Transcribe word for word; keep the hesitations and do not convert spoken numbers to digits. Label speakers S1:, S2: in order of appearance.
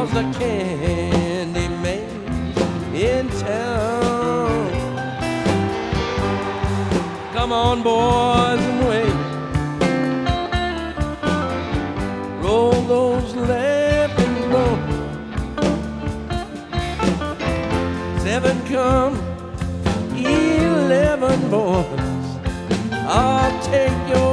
S1: was the candy man in town. Come on, boys, and wait. Roll those laughing bones. Seven come, eleven boys. I'll take your